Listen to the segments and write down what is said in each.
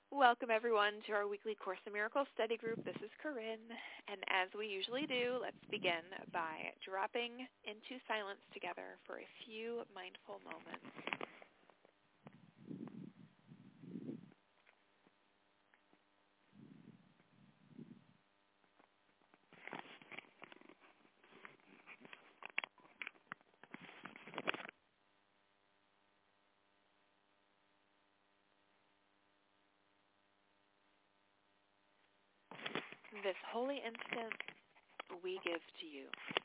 Welcome, everyone, to our weekly Course in Miracles study group. This is Corinne, and as we usually do, let's begin by dropping into silence together for a few mindful moments. This holy instant we give to you.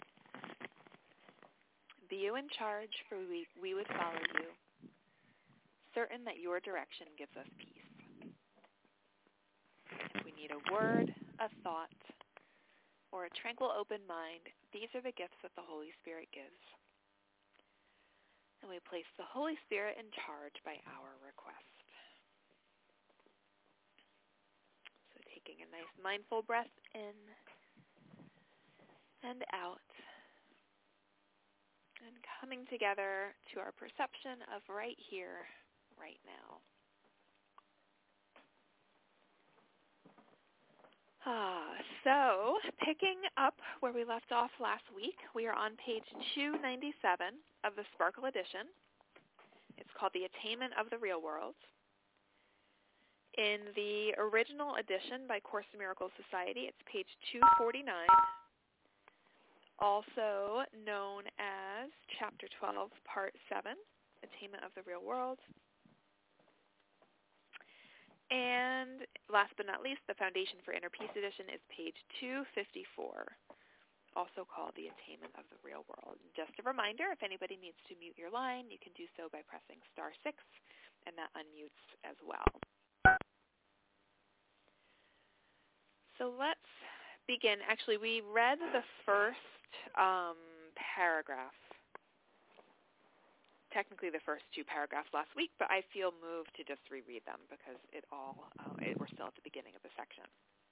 Be you in charge, for we would follow you, certain that your direction gives us peace. If we need a word, a thought, or a tranquil open mind, these are the gifts that the Holy Spirit gives. And we place the Holy Spirit in charge by our request. Taking a nice mindful breath in and out, and coming together to our perception of right here, right now. So, picking up where we left off last week, we are on page 297 of the Sparkle edition. It's called The Attainment of the Real World. In the original edition by Course in Miracles Society, it's page 249, also known as Chapter 12, Part 7, Attainment of the Real World. And last but not least, the Foundation for Inner Peace edition is page 254, also called The Attainment of the Real World. And just a reminder, if anybody needs to mute your line, you can do so by pressing *6, and that unmutes as well. So let's begin. Actually, we read the first paragraph, technically the first two paragraphs last week, but I feel moved to just reread them because we're still at the beginning of the section.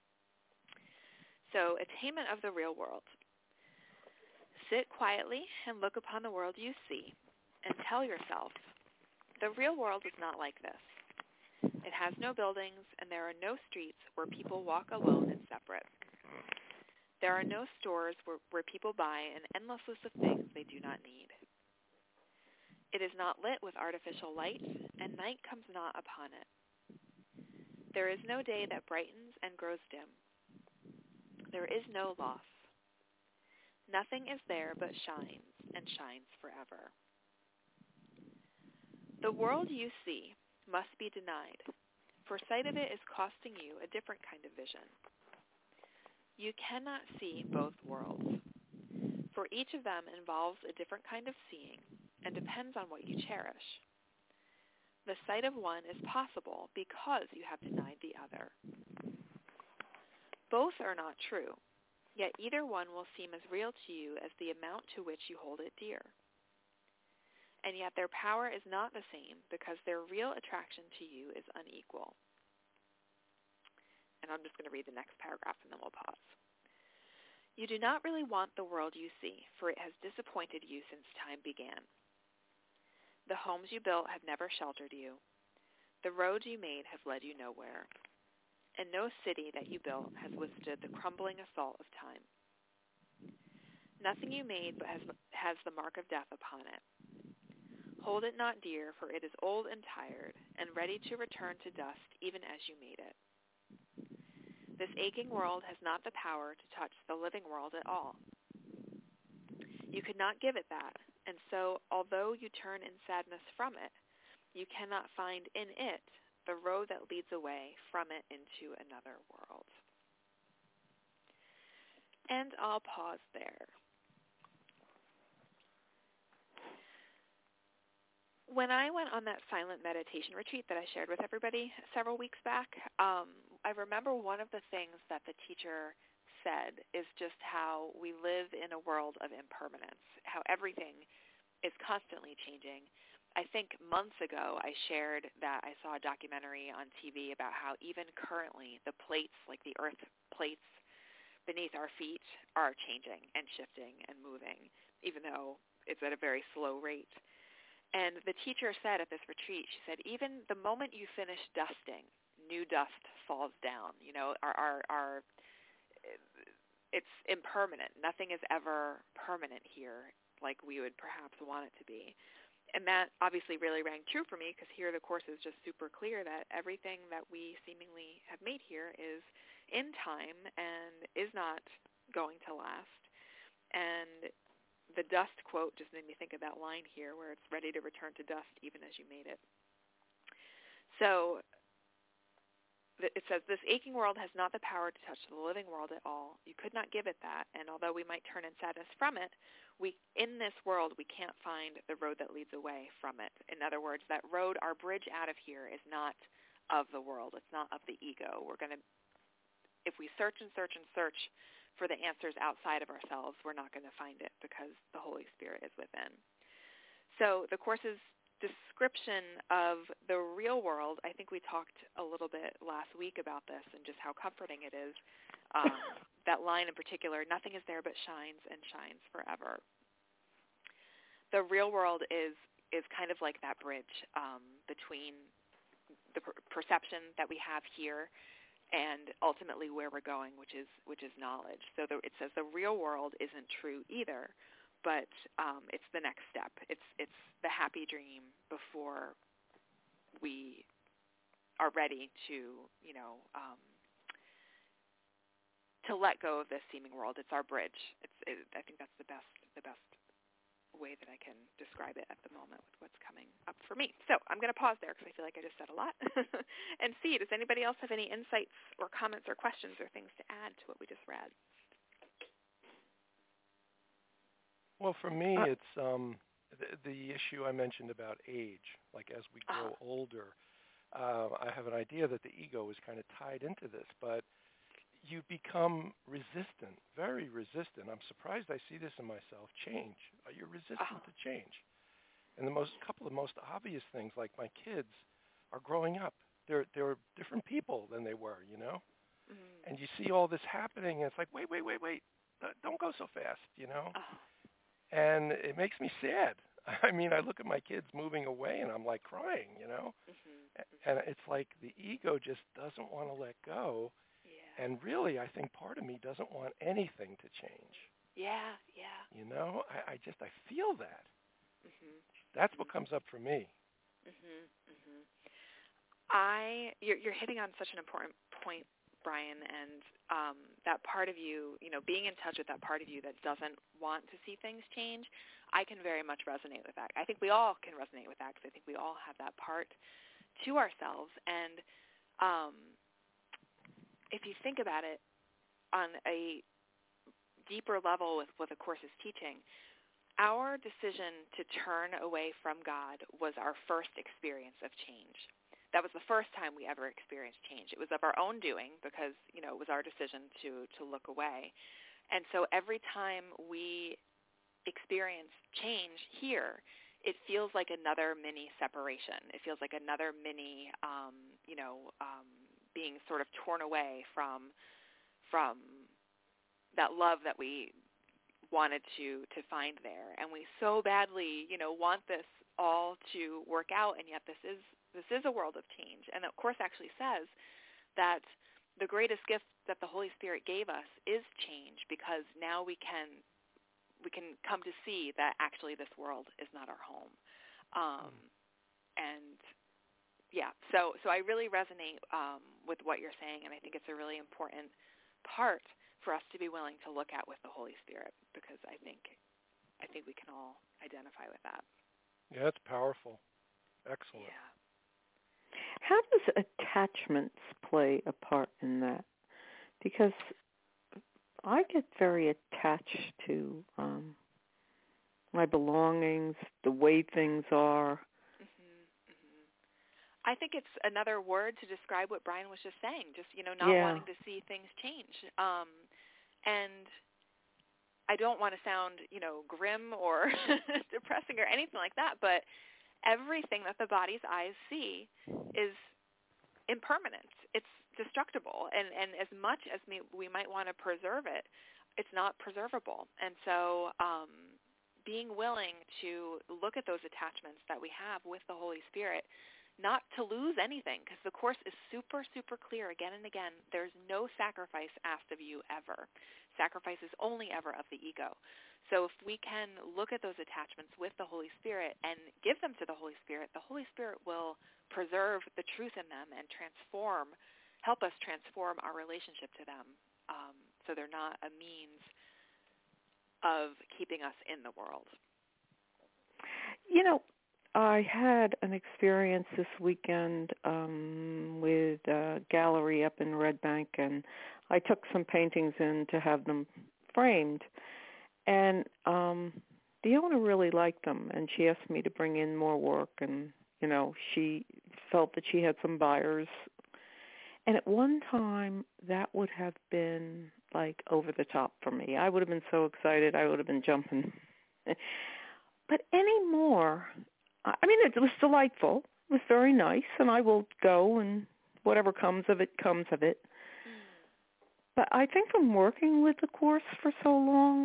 So, attainment of the real world. Sit quietly and look upon the world you see and tell yourself, the real world is not like this. It has no buildings, and there are no streets where people walk alone and separate. There are no stores where people buy an endless list of things they do not need. It is not lit with artificial light, and night comes not upon it. There is no day that brightens and grows dim. There is no loss. Nothing is there but shines, and shines forever. The world you see must be denied, for sight of it is costing you a different kind of vision. You cannot see both worlds, for each of them involves a different kind of seeing and depends on what you cherish. The sight of one is possible because you have denied the other. Both are not true, yet either one will seem as real to you as the amount to which you hold it dear. And yet their power is not the same because their real attraction to you is unequal. And I'm just going to read the next paragraph and then we'll pause. You do not really want the world you see, for it has disappointed you since time began. The homes you built have never sheltered you. The roads you made have led you nowhere. And no city that you built has withstood the crumbling assault of time. Nothing you made but has the mark of death upon it. Hold it not dear, for it is old and tired, and ready to return to dust even as you made it. This aching world has not the power to touch the living world at all. You could not give it that, and so, although you turn in sadness from it, you cannot find in it the road that leads away from it into another world. And I'll pause there. When I went on that silent meditation retreat that I shared with everybody several weeks back, I remember one of the things that the teacher said is just how we live in a world of impermanence, how everything is constantly changing. I think months ago I shared that I saw a documentary on TV about how even currently the plates, like the earth plates beneath our feet, are changing and shifting and moving, even though it's at a very slow rate. And the teacher said at this retreat, she said, even the moment you finish dusting, new dust falls down. You know, our it's impermanent. Nothing is ever permanent here like we would perhaps want it to be. And that obviously really rang true for me, because here the Course is just super clear that everything that we seemingly have made here is in time and is not going to last. And the dust quote just made me think of that line here where it's ready to return to dust even as you made it. So it says, this aching world has not the power to touch the living world at all. You could not give it that, and although we might turn in sadness from it, in this world we can't find the road that leads away from it. In other words, that road, our bridge out of here, is not of the world. It's not of the ego. If we search and search and search for the answers outside of ourselves, we're not going to find it, because the Holy Spirit is within. So the Course's description of the real world, I think we talked a little bit last week about this and just how comforting it is. That line in particular, nothing is there but shines and shines forever. The real world is kind of like that bridge between the perception that we have here and ultimately where we're going, which is knowledge. So it says the real world isn't true either, but it's the next step. It's the happy dream before we are ready to to let go of this seeming world. It's our bridge. I think that's the best way that I can describe it at the moment with what's coming up for me. So I'm going to pause there because I feel like I just said a lot. And see, does anybody else have any insights or comments or questions or things to add to what we just read? Well, for me, it's the issue I mentioned about age. Like as we grow older, I have an idea that the ego is kind of tied into this, but you become resistant, very resistant. I'm surprised I see this in myself. Change. You're resistant to change. And the couple of most obvious things, like my kids are growing up. They're different people than they were, you know? Mm-hmm. And you see all this happening, and it's like, wait. Don't go so fast, you know? And it makes me sad. I mean, I look at my kids moving away, and I'm like crying, you know? Mm-hmm. And it's like the ego just doesn't want to let go. Yeah. And really, I think part of me doesn't want anything to change. Yeah. You know, I feel that. Mm-hmm. That's what comes up for me. Mm-hmm. You're hitting on such an important point, Brian, and that part of you, being in touch with that part of you that doesn't want to see things change, I can very much resonate with that. I think we all can resonate with that, because I think we all have that part to ourselves. And if you think about it on a deeper level with what the Course is teaching, our decision to turn away from God was our first experience of change. That was the first time we ever experienced change. It was of our own doing, because, it was our decision to look away. And so every time we experience change here, it feels like another mini separation. It feels like another mini, being sort of torn away from that love that we wanted to find there. And we so badly, want this all to work out, and yet this is a world of change. And the Course actually says that the greatest gift that the Holy Spirit gave us is change, because now we can come to see that actually this world is not our home. And yeah, so I really resonate with what you're saying, and I think it's a really important part for us to be willing to look at with the Holy Spirit, because I think we can all identify with that. Yeah, it's powerful. Excellent. Yeah. How does attachments play a part in that? Because I get very attached to my belongings, the way things are. I think it's another word to describe what Brian was just saying, just, not wanting to see things change. And I don't want to sound, grim or depressing or anything like that, but everything that the body's eyes see is impermanent. It's destructible. And as much as we might want to preserve it, it's not preservable. And so being willing to look at those attachments that we have with the Holy Spirit not to lose anything, because the Course is super, super clear again and again. There's no sacrifice asked of you ever. Sacrifice is only ever of the ego. So if we can look at those attachments with the Holy Spirit and give them to the Holy Spirit will preserve the truth in them and help us transform our relationship to them, so they're not a means of keeping us in the world. You know, I had an experience this weekend with a gallery up in Red Bank, and I took some paintings in to have them framed. And the owner really liked them, and she asked me to bring in more work, and, you know, she felt that she had some buyers. And at one time, that would have been, like, over the top for me. I would have been so excited. I would have been jumping. But anymore, I mean, it was delightful. It was very nice, and I will go, and whatever comes of it, comes of it. But I think from working with the Course for so long,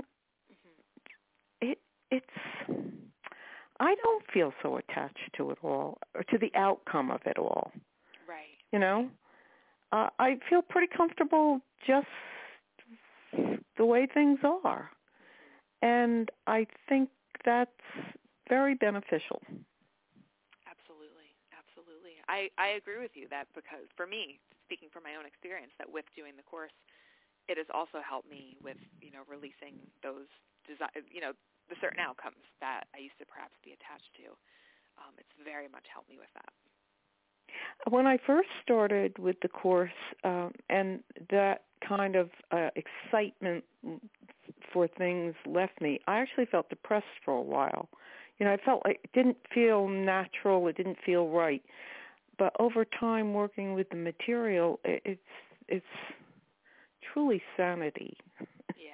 I don't feel so attached to it all, or to the outcome of it all. Right. You know? I feel pretty comfortable just the way things are. And I think that's very beneficial. Absolutely. Absolutely. I agree with you that, because for me, speaking from my own experience, that with doing the Course, it has also helped me with, you know, releasing those, the certain outcomes that I used to perhaps be attached to. It's very much helped me with that. When I first started with the Course, and that kind of excitement for things left me, I actually felt depressed for a while. You know, I felt like it didn't feel natural, it didn't feel right. But over time, working with the material, it's truly sanity. Yeah.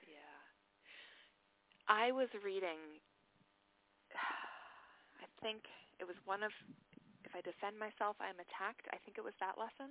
I was reading, I think it was one of, if I defend myself, I am attacked. I think it was that lesson.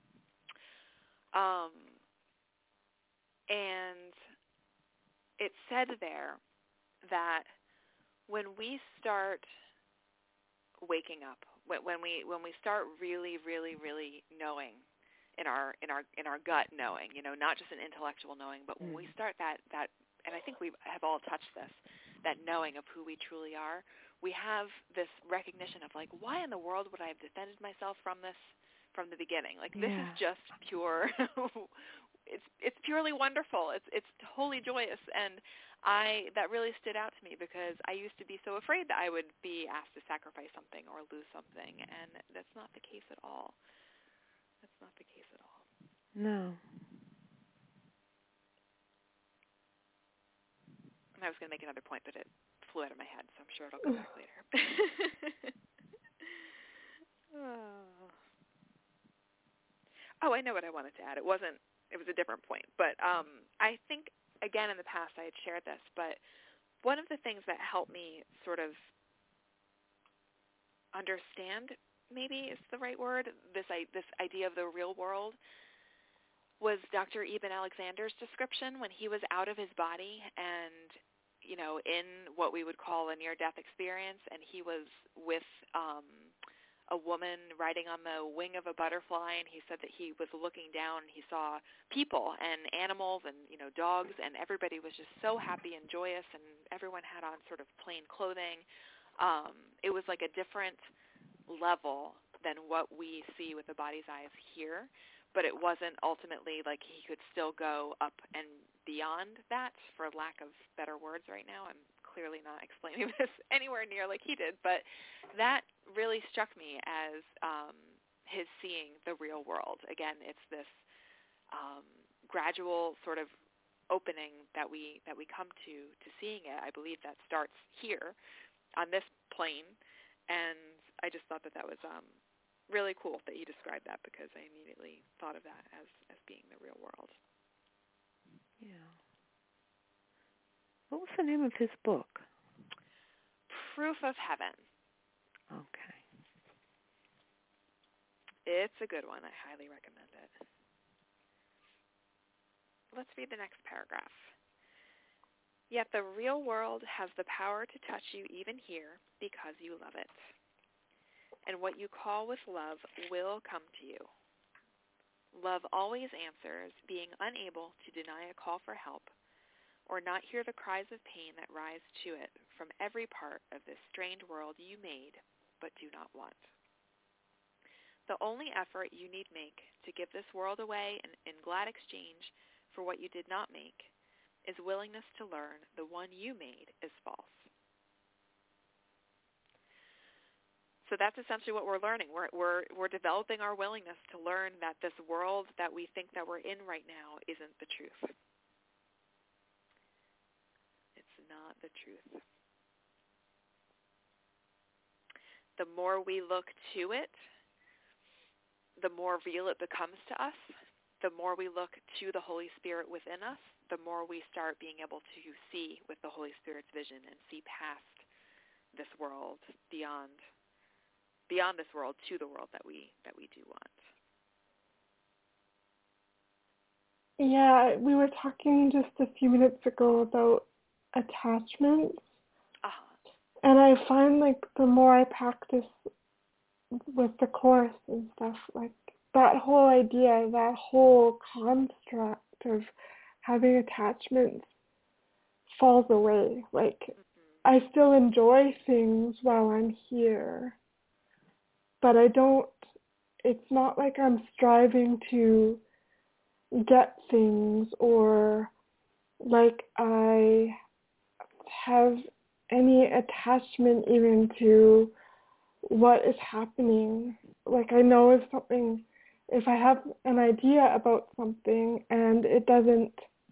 And it said there that when we start waking up, when we start really, really, really knowing in our gut knowing, you know, not just an intellectual knowing, but when we start that, and I think we have all touched this, that knowing of who we truly are, we have this recognition of, like, why in the world would I have defended myself from this from the beginning? Like, this is just pure, it's purely wonderful. It's wholly joyous. And that really stood out to me, because I used to be so afraid that I would be asked to sacrifice something or lose something, and that's not the case at all. That's not the case at all. No. And I was going to make another point, but it flew out of my head, so I'm sure it'll come back later. Oh, I know what I wanted to add. It was a different point. But I think, again, in the past I had shared this, but one of the things that helped me sort of understand, maybe is the right word, this idea of the real world, was Dr. Eben Alexander's description when he was out of his body and, you know, in what we would call a near-death experience, and he was with a woman riding on the wing of a butterfly, and he said that he was looking down and he saw people and animals and, you know, dogs, and everybody was just so happy and joyous, and everyone had on sort of plain clothing. It was like a different level than what we see with the body's eyes here. But it wasn't ultimately like he could still go up and beyond that, for lack of better words right now. I'm clearly not explaining this anywhere near like he did, but that really struck me as his seeing the real world. Again, it's this gradual sort of opening that we come to seeing it. I believe that starts here on this plane, and I just thought that was really cool that you described that, because I immediately thought of that as being the real world. Yeah. What was the name of his book? Proof of Heaven. Okay. It's a good one. I highly recommend it. Let's read the next paragraph. Yet the real world has the power to touch you even here because you love it. and what you call with love will come to you. Love always answers, being unable to deny a call for help or not hear the cries of pain that rise to it from every part of this strange world you made but do not want. The only effort you need make to give this world away in glad exchange for what you did not make is willingness to learn the one you made is false. So that's essentially what we're learning. We're developing our willingness to learn that this world that we think that we're in right now isn't the truth. It's not the truth. The more we look to it, the more real it becomes to us. The more we look to the Holy Spirit within us, the more we start being able to see with the Holy Spirit's vision and see past this world, beyond this world to the world that we do want. Yeah, we were talking just a few minutes ago about attachments. Uh-huh. And I find like the more I practice with the Course and stuff, like that whole idea, that whole construct of having attachments falls away. Like I still enjoy things while I'm here, but it's not like I'm striving to get things or like I have any attachment even to what is happening. Like I know if I have an idea about something and it doesn't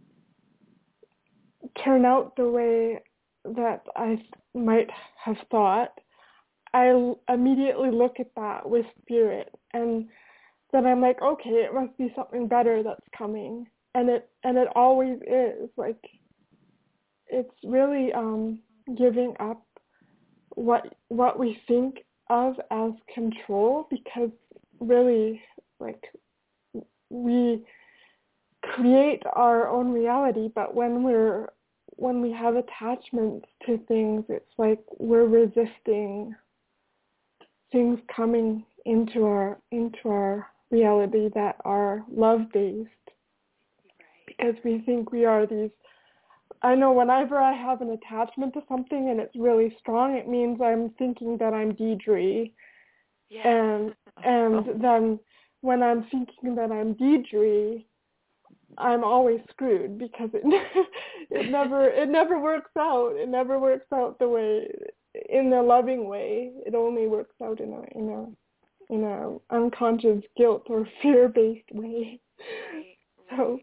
turn out the way that I might have thought, I immediately look at that with spirit, and then I'm like, okay, it must be something better that's coming, and it always is. Like it's really giving up what we think of as control, because really, like, we create our own reality, but when we have attachments to things, it's like we're resisting things coming into our reality that are love-based, because we think we are these. I know whenever I have an attachment to something and it's really strong, it means I'm thinking that I'm Deidre. Yeah. And then when I'm thinking that I'm Deidre, I'm always screwed, because it never works out. It never works out the way, in a loving way. It only works out in a unconscious guilt or fear-based way. Right. So,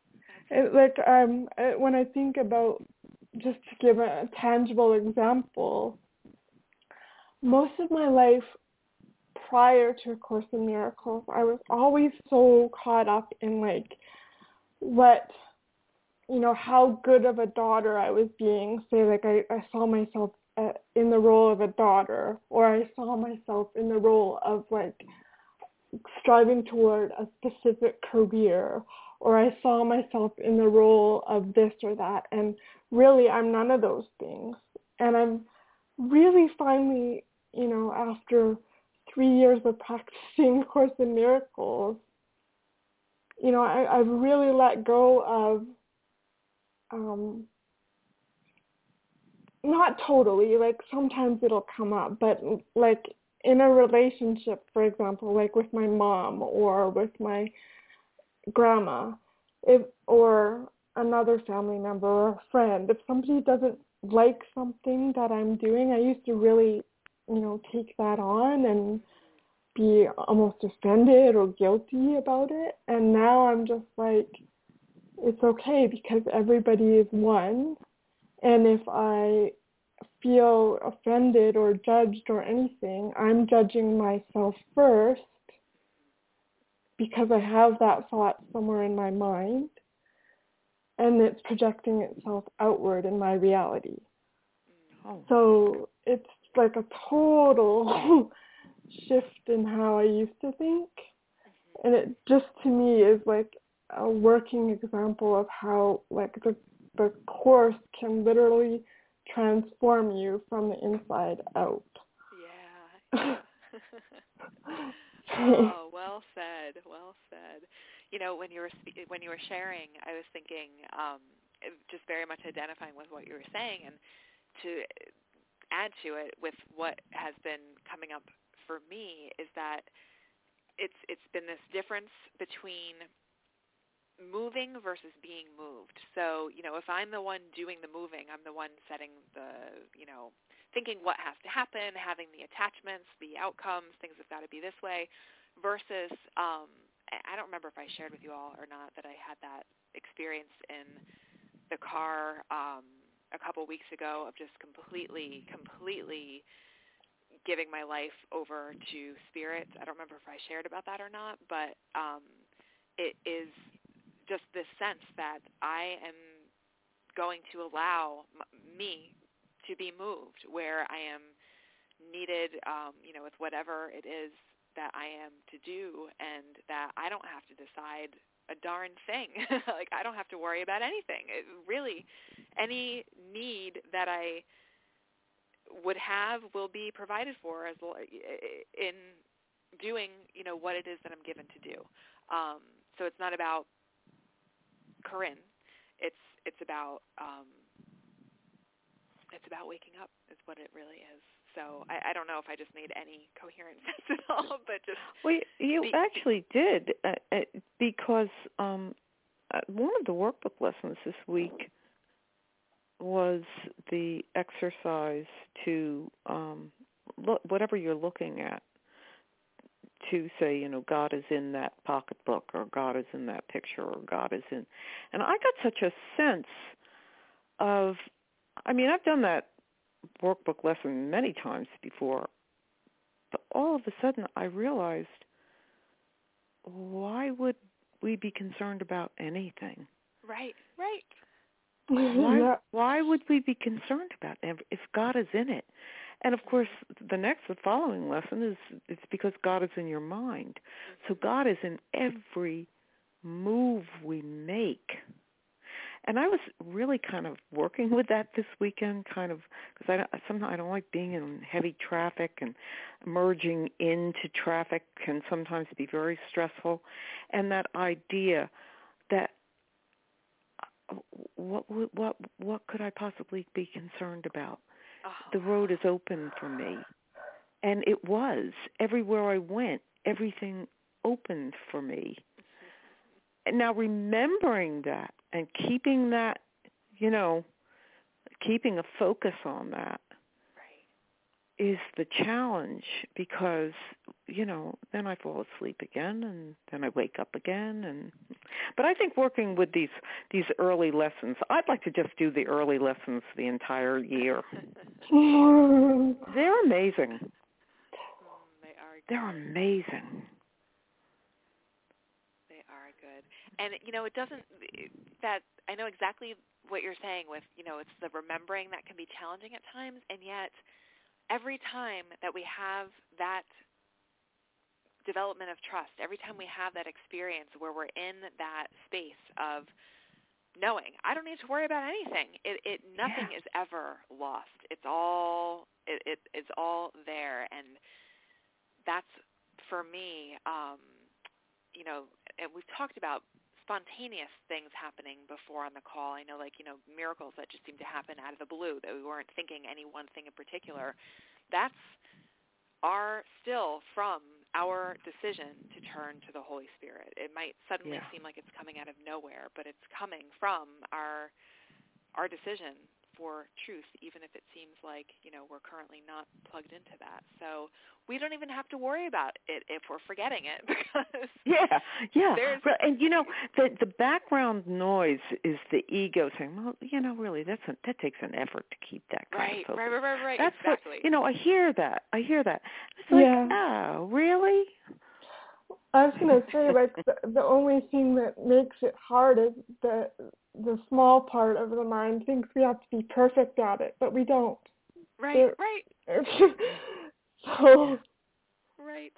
when I think about, just to give a tangible example, most of my life prior to A Course in Miracles, I was always so caught up in how good of a daughter I was being. Say, like I saw myself in the role of a daughter, or I saw myself in the role of striving toward a specific career, or I saw myself in the role of this or that, and really I'm none of those things. And I'm really finally, after 3 years of practicing A Course in Miracles, I've really let go of, not totally, sometimes it'll come up, but in a relationship, for example, with my mom or with my grandma, or another family member or a friend, if somebody doesn't like something that I'm doing, I used to really, take that on and be almost offended or guilty about it. And now I'm just it's okay, because everybody is one. And if I feel offended or judged or anything, I'm judging myself first, because I have that thought somewhere in my mind, and it's projecting itself outward in my reality. Oh. So it's like a total shift in how I used to think. And it just, to me, is a working example of how the Course can literally transform you from the inside out. Yeah. Oh, well said. Well said. You know, when you were sharing, I was thinking, just very much identifying with what you were saying, and to add to it with what has been coming up for me is that it's been this difference between moving versus being moved. So, you know, if I'm the one doing the moving, I'm the one setting the, you know, thinking what has to happen, having the attachments, the outcomes, things have got to be this way, versus, I don't remember if I shared with you all or not that I had that experience in the car a couple weeks ago of just completely giving my life over to spirit. I don't remember if I shared about that or not, but it is just this sense that I am going to allow me to be moved where I am needed, you know, with whatever it is that I am to do, and that I don't have to decide a darn thing. Like, I don't have to worry about anything. Really, any need that I would have will be provided for as in doing, you know, what it is that I'm given to do. So it's not about Corinne. It's about waking up is what it really is. So I don't know if I just made any coherent sense at all, but just you actually did because one of the workbook lessons this week was the exercise to look whatever you're looking at, to say, you know, God is in that pocketbook, or God is in that picture, or God is in, and I got such a sense of, I mean, I've done that workbook lesson many times before, but all of a sudden I realized, why would we be concerned about anything? Right. Why would we be concerned about it if God is in it? And of course, the following lesson is it's because God is in your mind. So God is in every move we make. And I was really kind of working with that this weekend, kind of, because sometimes I don't like being in heavy traffic, and merging into traffic can sometimes be very stressful. And that idea that what could I possibly be concerned about? The road is open for me. And it was. Everywhere I went, everything opened for me. And now remembering that and keeping that, you know, keeping a focus on that is the challenge, because, you know, then I fall asleep again, and then I wake up again. But I think working with these early lessons, I'd like to just do the early lessons the entire year. They're amazing. They are good. They're amazing. They are good. And, you know, it doesn't, that, I know exactly what you're saying with, you know, it's the remembering that can be challenging at times, and yet every time that we have that development of trust, every time we have that experience where we're in that space of knowing I don't need to worry about anything, nothing is ever lost. It's all it's all there, and that's for me. You know, and we've talked about spontaneous things happening before on the call. I know, like, you know, miracles that just seem to happen out of the blue, that we weren't thinking any one thing in particular. That's still from our decision to turn to the Holy Spirit. It might suddenly seem like it's coming out of nowhere, but it's coming from our decision for truth, even if it seems like, you know, we're currently not plugged into that. So we don't even have to worry about it if we're forgetting it, because and you know, the background noise is the ego saying, well, you know, really that takes an effort to keep that kind of focus. Right. That's exactly. what, you know, I hear that. It's like, oh, really? I was going to say, like, the only thing that makes it hard is the small part of the mind thinks we have to be perfect at it, but we don't. Right. So. Right.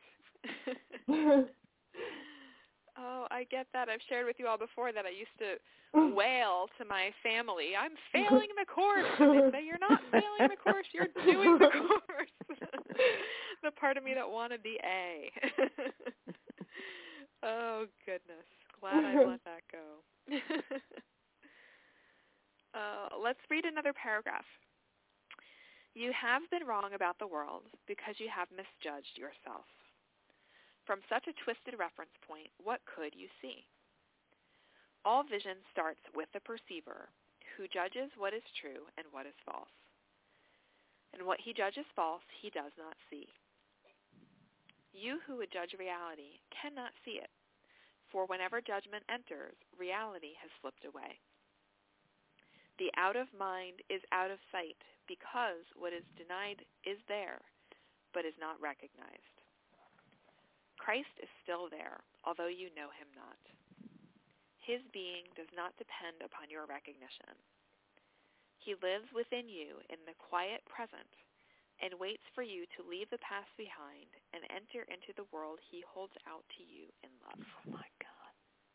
Oh, I get that. I've shared with you all before that I used to wail to my family, I'm failing the course. And they'd say, you're not failing the course, you're doing the course. the part of me that wanted the A. Oh, goodness. Glad I let that go. Let's read another paragraph. You have been wrong about the world because you have misjudged yourself. From such a twisted reference point, what could you see? All vision starts with the perceiver, who judges what is true and what is false. And what he judges false, he does not see. You who would judge reality cannot see it, for whenever judgment enters, reality has slipped away. The out of mind is out of sight because what is denied is there, but is not recognized. Christ is still there, although you know him not. His being does not depend upon your recognition. He lives within you in the quiet present and waits for you to leave the past behind and enter into the world he holds out to you in love. Oh, my God.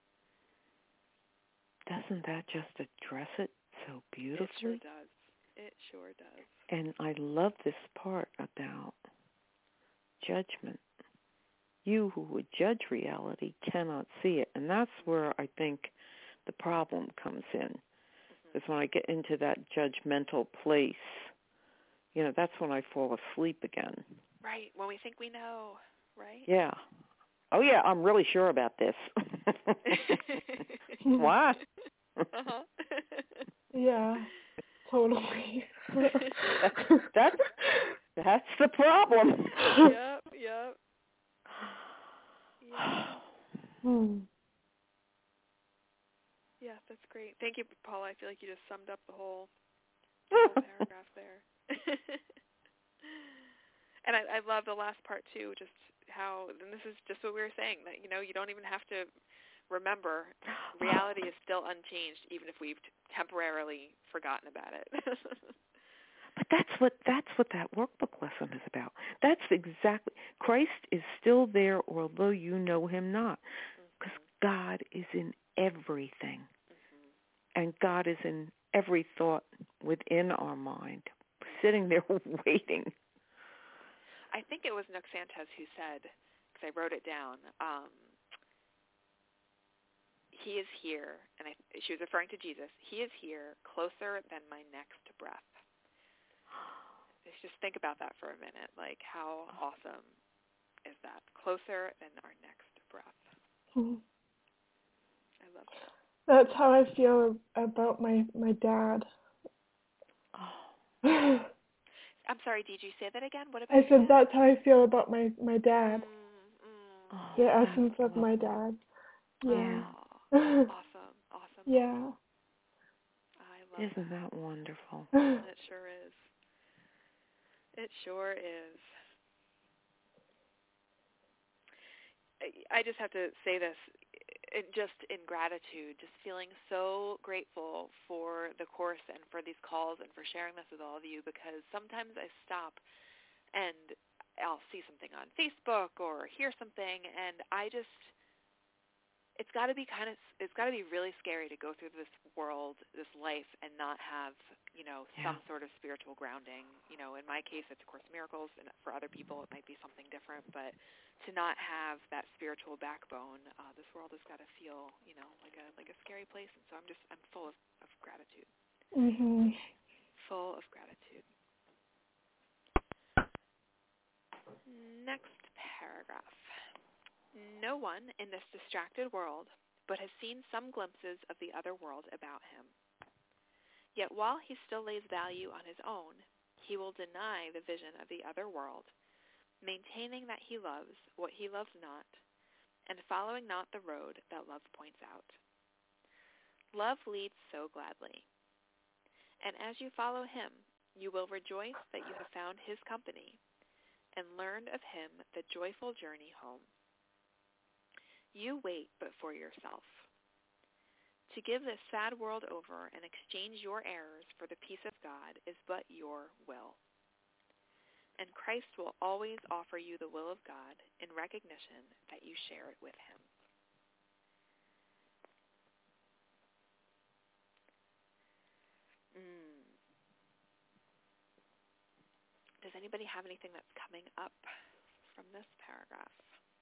Doesn't that just address it so beautifully? It sure does. It sure does. And I love this part about judgment. You who would judge reality cannot see it. And that's where I think the problem comes in. Is when I get into that judgmental place, that's when I fall asleep again. Right, when we think we know, right? Yeah. Oh, yeah, I'm really sure about this. What? Uh-huh. Yeah, totally. That's the problem. Yep. Yeah. Yeah, that's great. Thank you, Paula. I feel like you just summed up the whole paragraph there. And I love the last part, too, just how, and this is just what we were saying, that, you don't even have to remember. Reality is still unchanged, even if we've temporarily forgotten about it. But that's what that workbook lesson is about. That's exactly, Christ is still there, although you know him not. Because God is in everything. And God is in every thought within our mind, sitting there waiting. I think it was Nook Santos who said, because I wrote it down, he is here, and she was referring to Jesus, he is here closer than my next breath. Just think about that for a minute. Like, how awesome is that? Closer than our next breath. I love that. That's how I feel about my dad. I'm sorry, did you say that again? What about I said that's how I feel about my dad. The essence of my dad. Yeah. Awesome. Yeah. I love Isn't that wonderful? It sure is. It sure is. I just have to say this, just in gratitude, just feeling so grateful for the course and for these calls and for sharing this with all of you, because sometimes I stop and I'll see something on Facebook or hear something, and it's got to be really scary to go through this world, this life, and not have, some sort of spiritual grounding. In my case, it's A Course in Miracles, and for other people, it might be something different. But to not have that spiritual backbone, this world has got to feel, like a scary place. And so I'm full of gratitude. Mm-hmm. Full of gratitude. Next paragraph. No one in this distracted world but has seen some glimpses of the other world about him. Yet while he still lays value on his own, he will deny the vision of the other world, maintaining that he loves what he loves not, and following not the road that love points out. Love leads so gladly, and as you follow him, you will rejoice that you have found his company and learned of him the joyful journey home. You wait but for yourself. To give this sad world over and exchange your errors for the peace of God is but your will. And Christ will always offer you the will of God in recognition that you share it with him. Does anybody have anything that's coming up from this paragraph?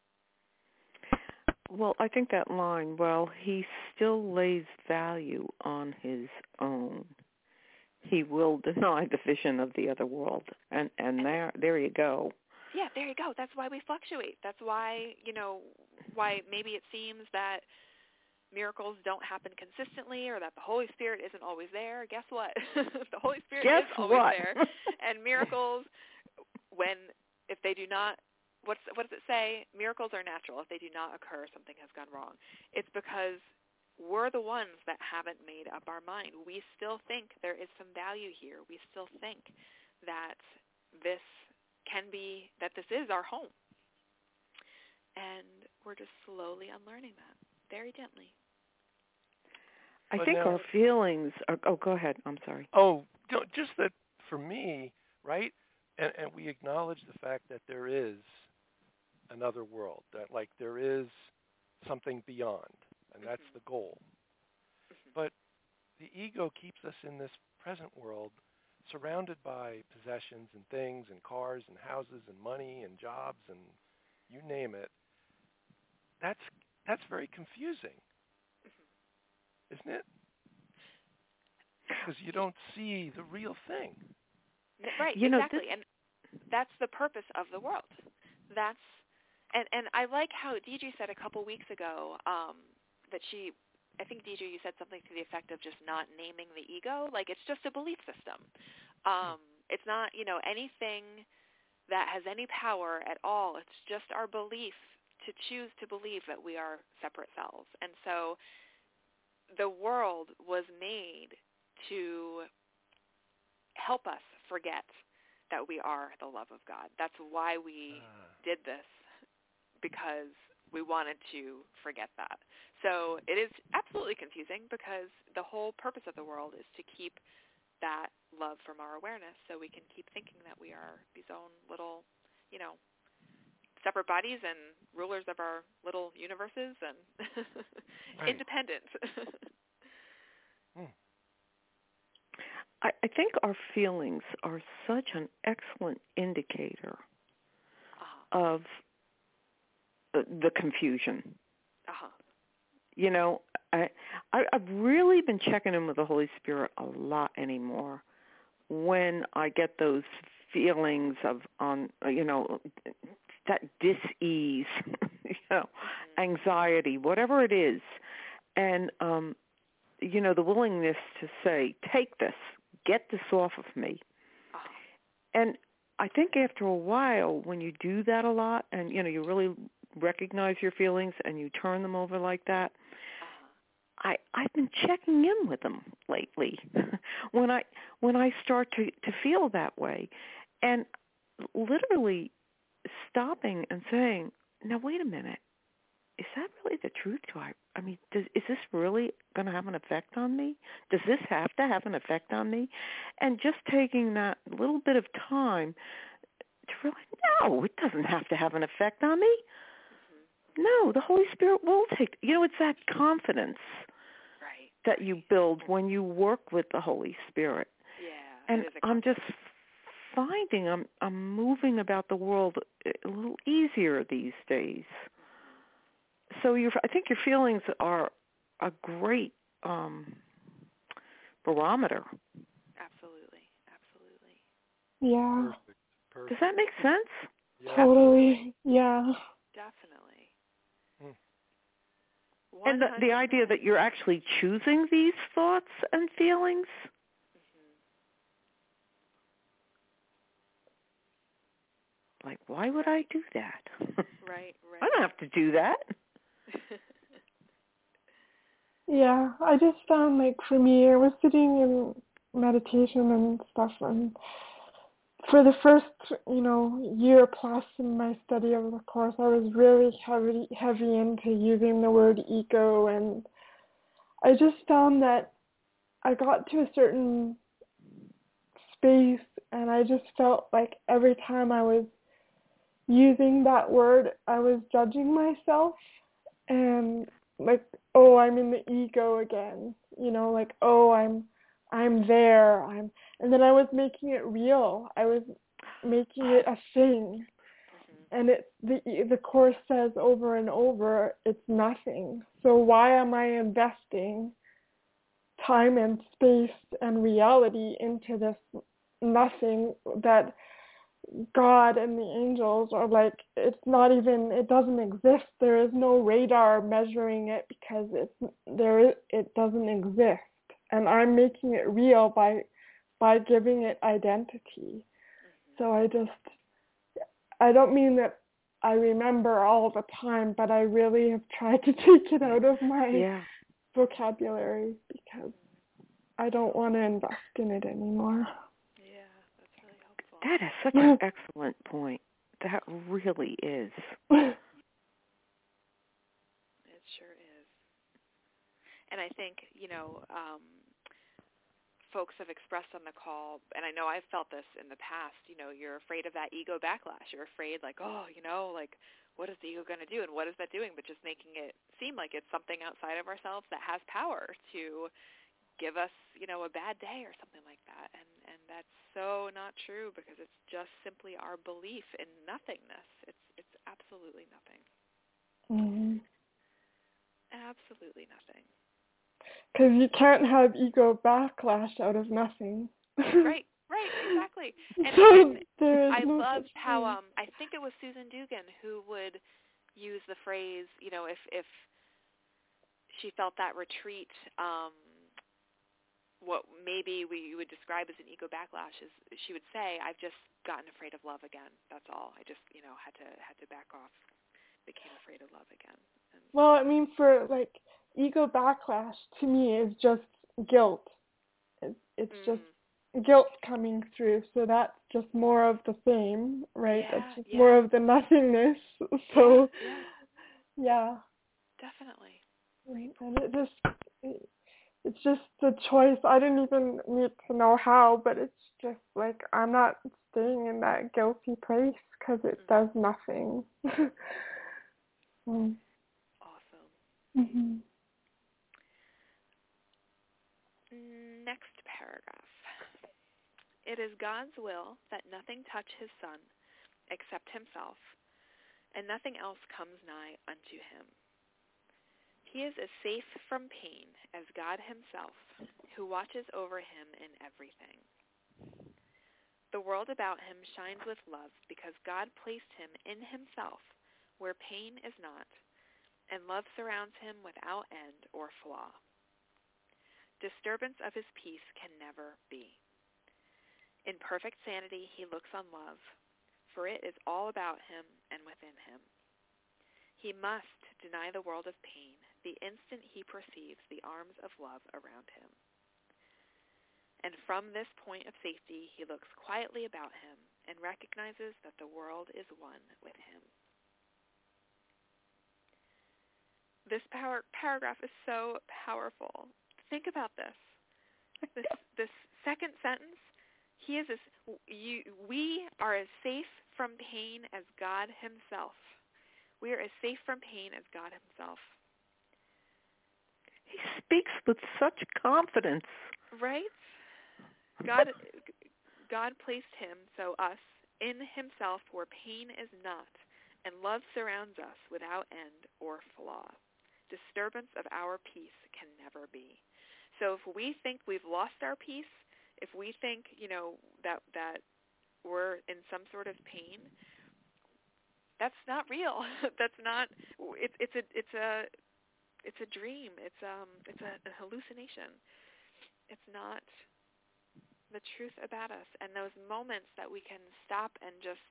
Well, I think that line, well, he still lays value on his own. He will deny the vision of the other world. And there you go. Yeah, there you go. That's why we fluctuate. That's why, why maybe it seems that miracles don't happen consistently or that the Holy Spirit isn't always there. Guess what? The Holy Spirit is always there. And miracles, if they do not, what does it say? Miracles are natural. If they do not occur, something has gone wrong. It's because we're the ones that haven't made up our mind. We still think there is some value here. We still think that this is our home. And we're just slowly unlearning that, very gently. I think our feelings are, go ahead, I'm sorry. Oh, just that for me, right, and we acknowledge the fact that there is another world, that like there is something beyond, and that's the goal. But the ego keeps us in this present world surrounded by possessions and things and cars and houses and money and jobs and you name it. That's very confusing, isn't it? Because you don't see the real thing. Right, exactly. And that's the purpose of the world. And I like how Deidre said a couple weeks ago that I think, Deidre, you said something to the effect of just not naming the ego. Like, it's just a belief system. It's not, anything that has any power at all. It's just our belief to choose to believe that we are separate selves. And so the world was made to help us forget that we are the love of God. That's why we did this, because we wanted to forget that. So it is absolutely confusing because the whole purpose of the world is to keep that love from our awareness so we can keep thinking that we are these own little, separate bodies and rulers of our little universes and independent. I think our feelings are such an excellent indicator of the confusion. I've really been checking in with the Holy Spirit a lot anymore when I get those feelings of that dis-ease, anxiety, whatever it is, and the willingness to say, take this, get this off of me. And I think after a while, when you do that a lot and, you really recognize your feelings and you turn them over like that, I've been checking in with them lately when I start to feel that way, and literally stopping and saying, now, wait a minute, is that really the truth? Is this really going to have an effect on me? Does this have to have an effect on me? And just taking that little bit of time to realize, no, it doesn't have to have an effect on me. No, the Holy Spirit will take, it's that confidence that you build when you work with the Holy Spirit. Yeah. And I'm just finding I'm moving about the world a little easier these days. So I think your feelings are a great barometer. Absolutely. Yeah. Perfect. Does that make sense? Yeah. Totally. Yeah. Definitely. And the idea that you're actually choosing these thoughts and feelings. Like, why would I do that? Right. I don't have to do that. Yeah, I just found, for me, I was sitting in meditation and stuff, and for the first, year plus in my study of the Course, I was really heavy into using the word ego, and I just found that I got to a certain space, and I just felt like every time I was using that word, I was judging myself, and I'm in the ego again, I'm there, and then I was making it real. I was making it a thing. And the Course says over and over, it's nothing. So why am I investing time and space and reality into this nothing that God and the angels are like, it doesn't exist. There is no radar measuring it because it doesn't exist. And I'm making it real by giving it identity. So I don't mean that I remember all the time, but I really have tried to take it out of my vocabulary because I don't want to invest in it anymore. Yeah, that's really helpful. That is such an excellent point. That really is. It sure is. And I think, folks have expressed on the call, and I know I've felt this in the past, you're afraid of that ego backlash. You're afraid, like, what is the ego going to do, and what is that doing? But just making it seem like it's something outside of ourselves that has power to give us, a bad day or something like that. And that's so not true, because it's just simply our belief in nothingness. It's absolutely nothing. Mm-hmm. Absolutely nothing. Because you can't have ego backlash out of nothing. Right, exactly. And I loved how I think it was Susan Dugan who would use the phrase, if she felt that retreat, what maybe we would describe as an ego backlash is, she would say, I've just gotten afraid of love again. That's all. I just, had to back off, became afraid of love again. And well, I mean, for ego backlash to me is just guilt. It's just guilt coming through. So that's just more of the same, right? That's just more of the nothingness. So, yeah. Definitely. Right. And it's just the choice. I didn't even need to know how, but it's just like, I'm not staying in that guilty place because it does nothing. Awesome. Mm-hmm. Next paragraph. It is God's will that nothing touch his Son except himself, and nothing else comes nigh unto him. He is as safe from pain as God himself, who watches over him in everything. The world about him shines with love because God placed him in himself where pain is not, and love surrounds him without end or flaw. Disturbance of his peace can never be. In perfect sanity he looks on love, for it is all about him and within him. He must deny the world of pain the instant he perceives the arms of love around him. And from this point of safety he looks quietly about him and recognizes that the world is one with him. This paragraph is so powerful. Think about this. This second sentence, we are as safe from pain as God himself. We are as safe from pain as God himself. He speaks with such confidence. Right? God placed him, so us, in himself where pain is not, and love surrounds us without end or flaw. Disturbance of our peace can never be. So if we think we've lost our peace, if we think, that we're in some sort of pain, that's not real. That's not. It's a dream. It's a hallucination. It's not the truth about us. And those moments that we can stop and just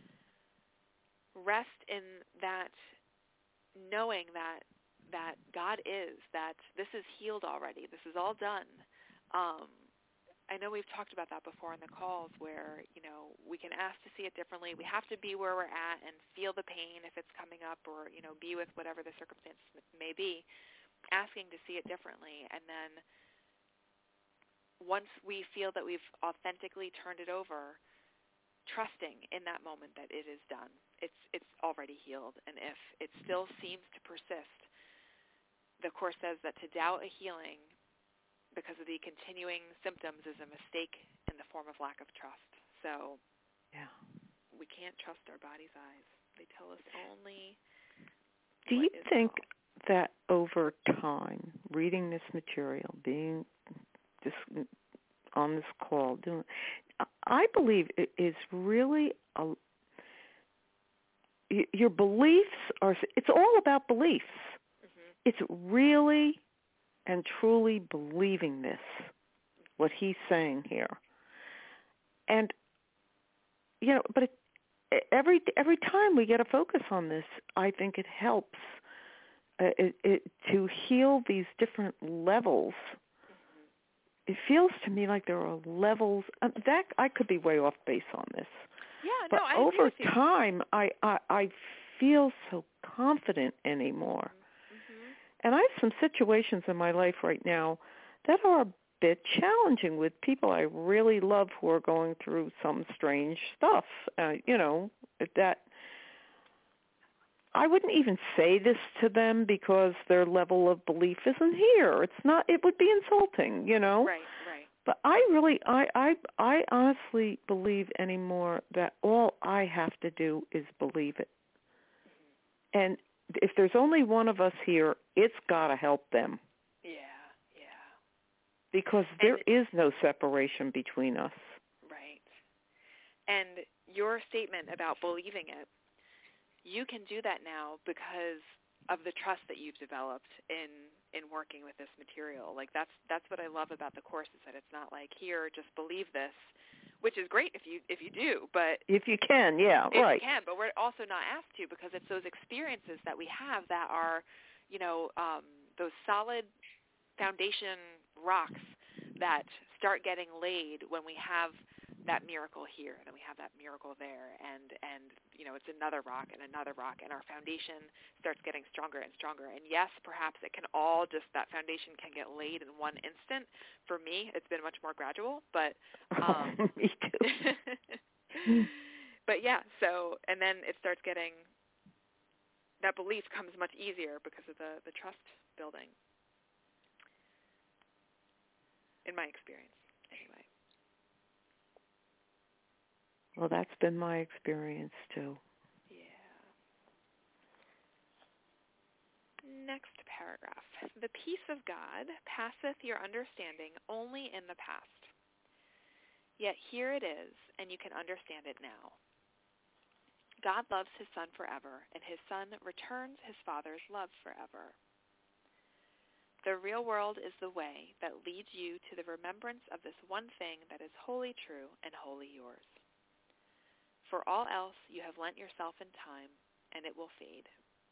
rest in that, knowing that God is, that this is healed already. This is all done. I know we've talked about that before in the calls where, we can ask to see it differently. We have to be where we're at and feel the pain if it's coming up, or, be with whatever the circumstance may be, asking to see it differently. And then once we feel that we've authentically turned it over, trusting in that moment that it is done. It's already healed. And if it still seems to persist, the Course says that to doubt a healing because of the continuing symptoms is a mistake in the form of lack of trust. So we can't trust our body's eyes. They tell us only. Do you think that over time, reading this material, being just on this call, I believe it is really your beliefs it's all about beliefs. Mm-hmm. It's really and truly believing this, what he's saying here. And, but every time we get a focus on this, I think it helps to heal these different levels. Mm-hmm. It feels to me like there are levels. That I could be way off base on this. Yeah, but I over agree with you. time, I feel so confident anymore. Mm-hmm. And I have some situations in my life right now that are a bit challenging with people I really love who are going through some strange stuff. That I wouldn't even say this to them because their level of belief isn't here. It's not. It would be insulting, Right. But I honestly believe anymore that all I have to do is believe it. Mm-hmm. And if there's only one of us here, it's got to help them. Yeah. Because there is no separation between us. Right. And your statement about believing it, you can do that now because of the trust that you've developed in working with this material. Like that's what I love about the course, is that it's not like, here, just believe this, which is great if you do, but if you can, yeah, if right. you can, but we're also not asked to, because it's those experiences that we have that are, those solid foundation rocks that start getting laid when we have that miracle here and we have that miracle there, and it's another rock and our foundation starts getting stronger and stronger. And yes, perhaps it can all that foundation can get laid in one instant. For me, it's been much more gradual, but me too. But yeah, so, and then it starts getting, that belief comes much easier because of the trust building, in my experience, anyway. Well, that's been my experience, too. Yeah. Next paragraph. The peace of God passeth your understanding only in the past. Yet here it is, and you can understand it now. God loves his Son forever, and his Son returns his Father's love forever. The real world is the way that leads you to the remembrance of this one thing that is wholly true and wholly yours. For all else you have lent yourself in time, and it will fade.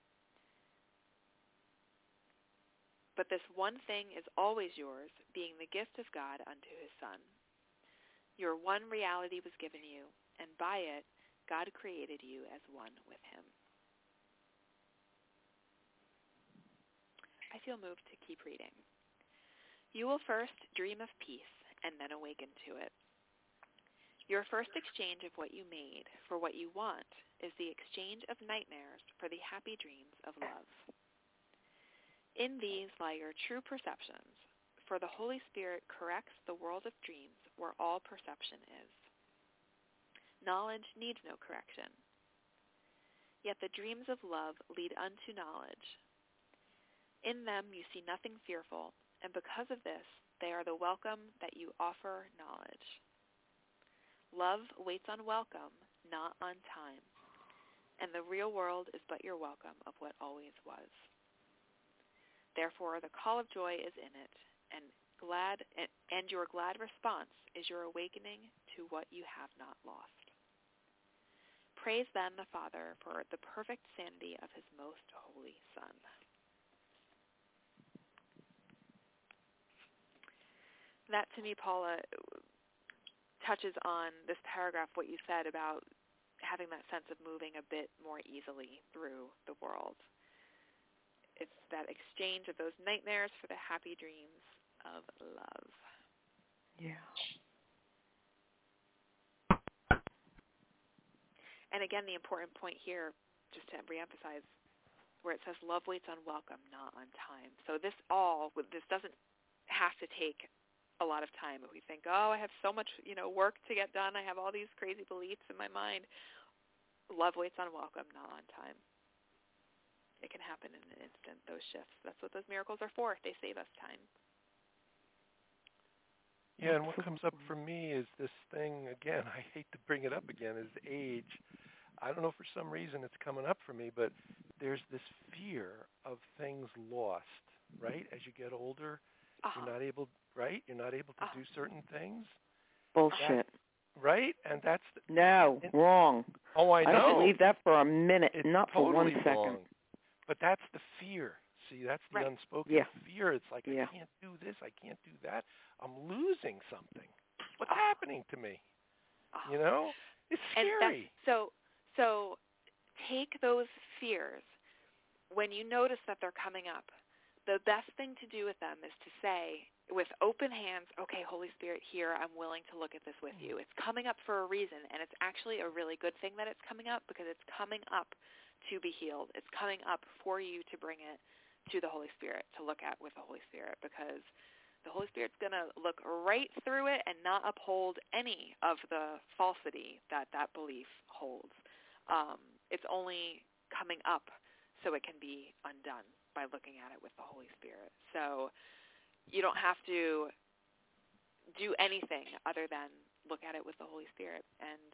But this one thing is always yours, being the gift of God unto his Son. Your one reality was given you, and by it God created you as one with him. I feel moved to keep reading. You will first dream of peace and then awaken to it. Your first exchange of what you made for what you want is the exchange of nightmares for the happy dreams of love. In these lie your true perceptions, for the Holy Spirit corrects the world of dreams where all perception is. Knowledge needs no correction. Yet the dreams of love lead unto knowledge. In them you see nothing fearful, and because of this, they are the welcome that you offer knowledge. Love waits on welcome, not on time, and the real world is but your welcome of what always was. Therefore, the call of joy is in it, and your glad response is your awakening to what you have not lost. Praise then the Father for the perfect sanity of his most holy Son. That, to me, Paula, touches on this paragraph, what you said about having that sense of moving a bit more easily through the world. It's that exchange of those nightmares for the happy dreams of love. Yeah. And again, the important point here, just to reemphasize, where it says love waits on welcome, not on time. So this doesn't have to take a lot of time. If we think, I have so much, work to get done, I have all these crazy beliefs in my mind, love waits on welcome, not on time. It can happen in an instant, those shifts. That's what those miracles are for. They save us time. Yeah, and what comes up for me is this thing, again, I hate to bring it up again, is age. I don't know, for some reason it's coming up for me, but there's this fear of things lost, right? As you get older, you're not able, right? You're not able to do certain things. Bullshit. Right? And that's... Wrong. Oh, I know. I don't believe that for a minute, it's not totally for 1 second. Wrong. But that's the fear. See, that's the unspoken fear. It's like, I can't do this, I can't do that. I'm losing something. What's happening to me? You know? It's scary. So take those fears. When you notice that they're coming up, the best thing to do with them is to say, with open hands, okay, Holy Spirit, here, I'm willing to look at this with you. It's coming up for a reason, and it's actually a really good thing that it's coming up, because it's coming up to be healed. It's coming up for you to bring it to the Holy Spirit, to look at with the Holy Spirit, because the Holy Spirit's going to look right through it and not uphold any of the falsity that that belief holds. It's only coming up so it can be undone by looking at it with the Holy Spirit. So you don't have to do anything other than look at it with the Holy Spirit. And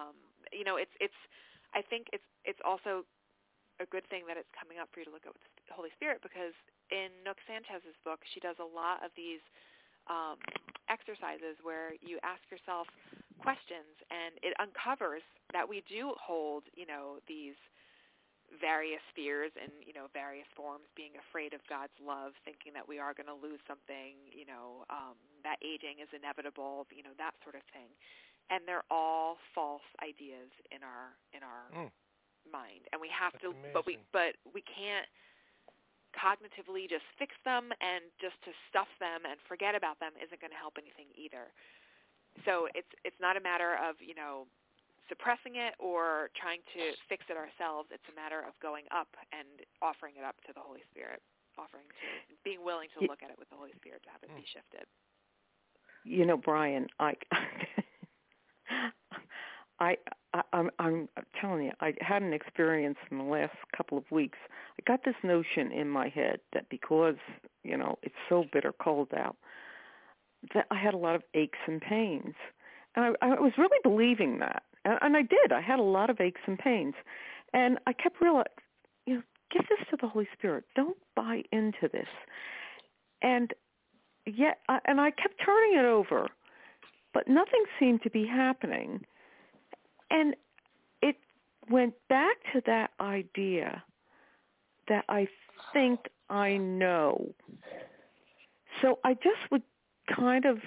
I think it's also a good thing that it's coming up for you to look at with the Holy Spirit, because in Nook Sanchez's book, she does a lot of these exercises where you ask yourself questions, and it uncovers that we do hold, these various fears in, various forms, being afraid of God's love, thinking that we are going to lose something, that aging is inevitable, that sort of thing. And they're all false ideas in our mind, and we have to, but we can't cognitively just fix them, and just to stuff them and forget about them isn't going to help anything either. So it's not a matter of suppressing it or trying to fix it ourselves. It's a matter of going up and offering it up to the Holy Spirit, being willing to look at it with the Holy Spirit to have it be shifted. Brian, I'm telling you, I had an experience in the last couple of weeks. I got this notion in my head that because, it's so bitter cold out, that I had a lot of aches and pains. And I was really believing that. And I did. I had a lot of aches and pains. And I kept realizing, give this to the Holy Spirit. Don't buy into this. And yet, I kept turning it over, but nothing seemed to be happening. And it went back to that idea that I think I know. So I just would kind of,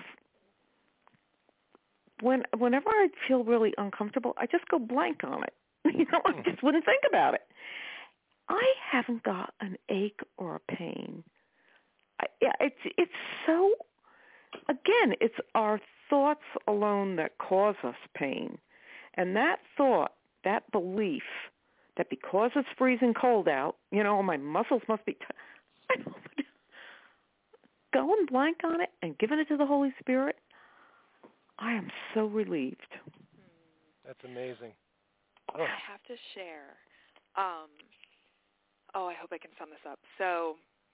whenever I'd feel really uncomfortable, I just go blank on it. I just wouldn't think about it. I haven't got an ache or a pain. It's so, again, it's our thoughts alone that cause us pain. And that thought, that belief, that because it's freezing cold out, my muscles must be going blank on it and giving it to the Holy Spirit, I am so relieved. That's amazing. I have to share. I hope I can sum this up. So,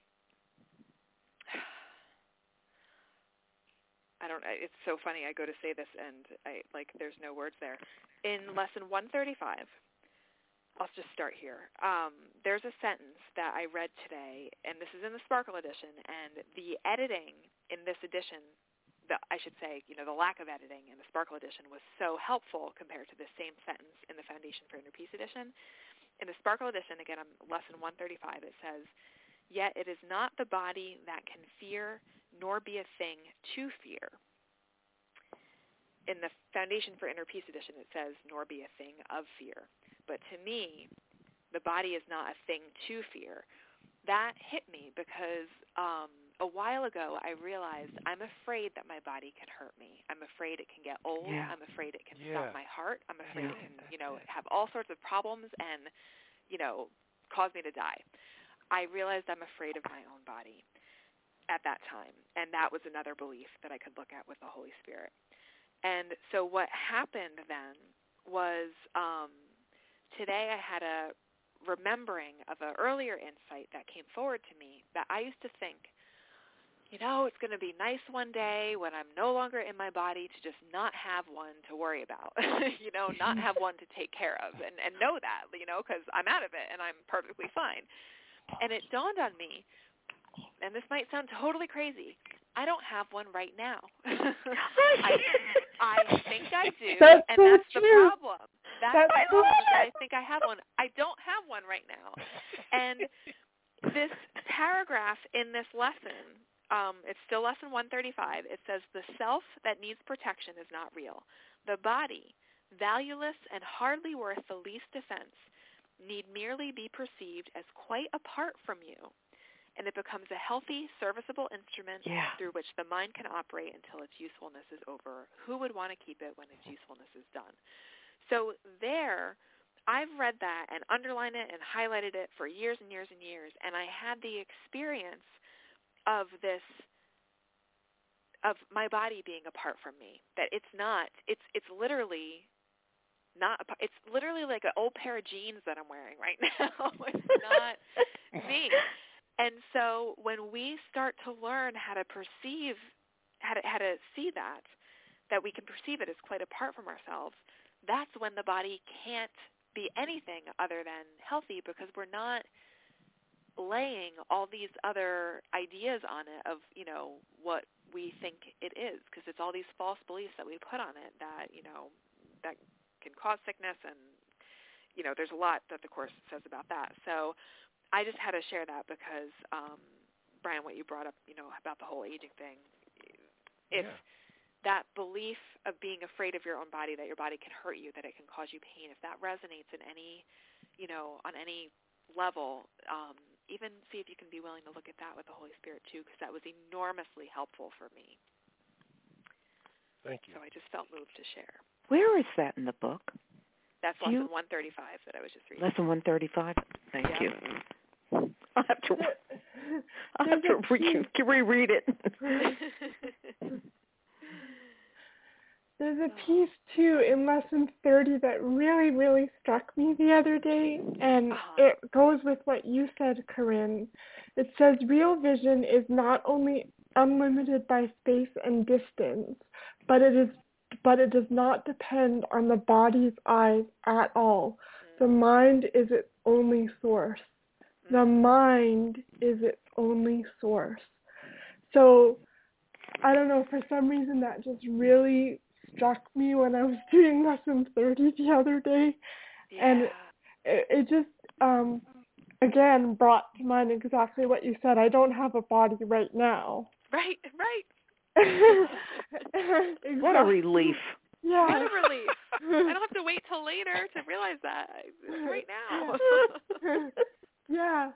it's so funny. I go to say this and there's no words there. In lesson 135, I'll just start here. There's a sentence that I read today, and this is in the Sparkle edition, and the editing in this edition, the lack of editing in the Sparkle edition was so helpful compared to the same sentence in the Foundation for Inner Peace edition. In the Sparkle edition, again, on lesson 135, it says, "Yet it is not the body that can fear, nor be a thing to fear." In the Foundation for Inner Peace edition, it says, "nor be a thing of fear." But to me, the body is not a thing to fear. That hit me because a while ago I realized I'm afraid that my body can hurt me. I'm afraid it can get old. Yeah. I'm afraid it can stop my heart. I'm afraid it can, have all sorts of problems and, cause me to die. I realized I'm afraid of my own body at that time. And that was another belief that I could look at with the Holy Spirit. And so what happened then was today I had a remembering of an earlier insight that came forward to me that I used to think, it's going to be nice one day when I'm no longer in my body to just not have one to worry about, not have one to take care of and know that, because I'm out of it and I'm perfectly fine. And it dawned on me, and this might sound totally crazy, I don't have one right now. I think I do, that's the problem. That's the problem is that I think I have one. I don't have one right now. And this paragraph in this lesson, it's still lesson 135. It says, the self that needs protection is not real. The body, valueless and hardly worth the least defense, need merely be perceived as quite apart from you, and it becomes a healthy, serviceable instrument through which the mind can operate until its usefulness is over. Who would want to keep it when its usefulness is done? So there, I've read that and underlined it and highlighted it for years and years and years, and I had the experience of my body being apart from me, that it's literally not, it's literally like an old pair of jeans that I'm wearing right now. It's not me. And so when we start to learn how to perceive, how to see that we can perceive it as quite apart from ourselves, that's when the body can't be anything other than healthy, because we're not laying all these other ideas on it of, what we think it is, because it's all these false beliefs that we put on it that, that can cause sickness, and, there's a lot that the Course says about that. So I just had to share that because, Brian, what you brought up, about the whole aging thing, if that belief of being afraid of your own body, that your body can hurt you, that it can cause you pain, if that resonates in any, on any level, even see if you can be willing to look at that with the Holy Spirit too, because that was enormously helpful for me. Thank you. So I just felt moved to share. Where is that in the book? That's lesson 135 that I was just reading. Lesson 135? Thank you. I'll have to reread it. There's a piece, too, in Lesson 30 that really, really struck me the other day, and it goes with what you said, Corinne. It says, real vision is not only unlimited by space and distance, but it does not depend on the body's eyes at all. The mind is its only source. The mind is its only source. So, I don't know, for some reason that just really struck me when I was doing lesson 30 the other day, and it just again brought to mind exactly what you said. I don't have a body right now. Right. Exactly. What a relief. Yeah. What a relief. I don't have to wait till later to realize that. It's right now. Yeah.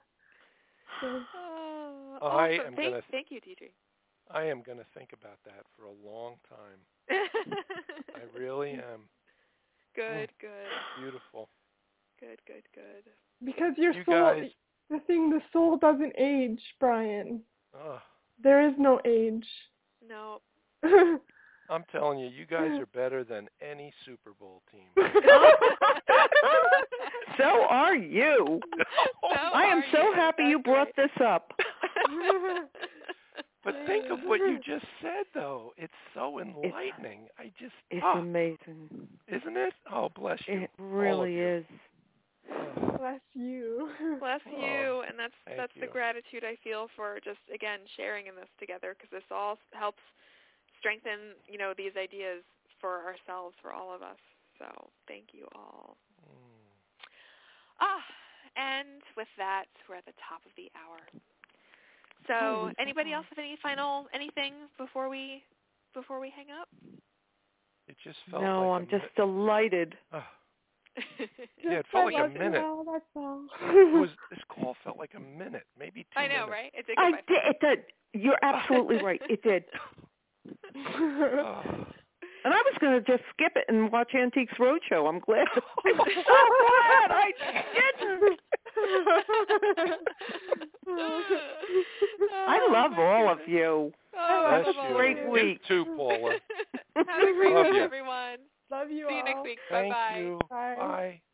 Awesome. Thank you, Deidre. I am going to think about that for a long time. I really am. Good. Beautiful. Good. Because your you soul, guys, the soul doesn't age, Brian. Oh. There is no age. No. I'm telling you, you guys are better than any Super Bowl team. So are you. I am so happy you brought this up. But think of what you just said, though. It's so enlightening. It's amazing. Isn't it? Oh, bless you. It really is. Bless you. Bless you. And that's you. the gratitude I feel for just, again, sharing in this together, because this all helps strengthen, these ideas for ourselves, for all of us. So thank you all. And with that, we're at the top of the hour. So anybody else have anything before we hang up? It just felt I'm just delighted. Yeah, it felt like a minute. That's all. This call felt like a minute, maybe 2 minutes. I know, right? It did. It did. You're absolutely right. It did. And I was going to just skip it and watch Antiques Roadshow. I'm glad. I'm so glad I didn't. I love all of you. Have a great week. You too, Paula. Have a great week, everyone. Love you See all. you next week. Thank Bye-bye. you. Bye. Bye.